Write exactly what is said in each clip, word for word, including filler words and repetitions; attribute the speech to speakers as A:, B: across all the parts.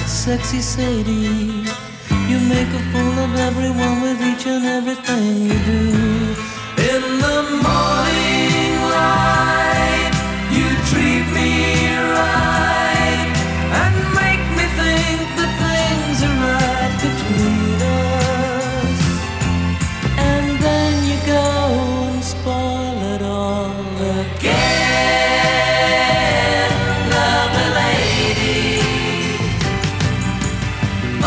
A: sexy Sadie. You make a fool of everyone with each and everything you do. In the morning light, you treat me right and make me think that things are right between us. And then you go and spoil it all again, lovely lady. Oh,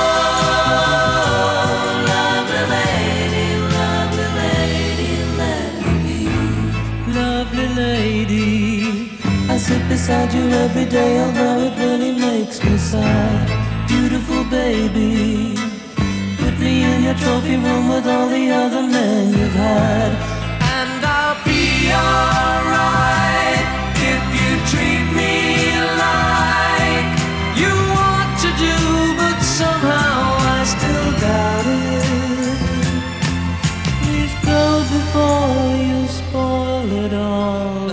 A: lovely lady, lovely lady, let me be. Lovely lady, I sit beside you every day, although it really makes me sad. Beautiful baby, put me in your trophy room with all the other men you've had, and I'll be alright if you treat me like you want to do, but somehow I still doubt it. Please go before you spoil it all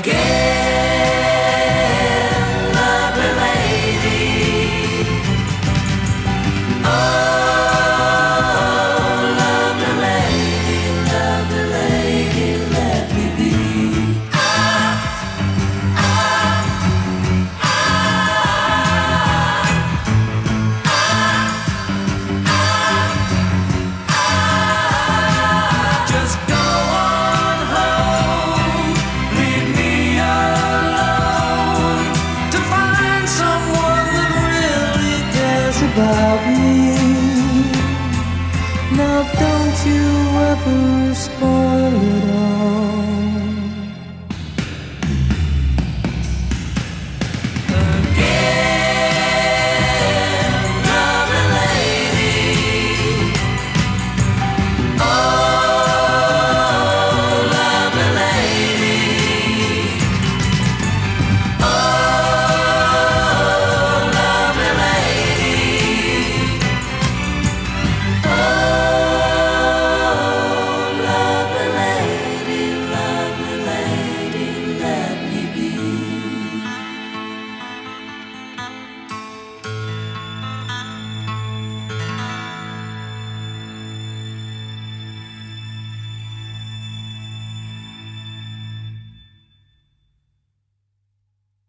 A: again, lovely lady. Oh, lovely lady, lovely lady, let me be. Just go on home, leave me alone to find someone that really cares about me. Now don't you ever spoil it all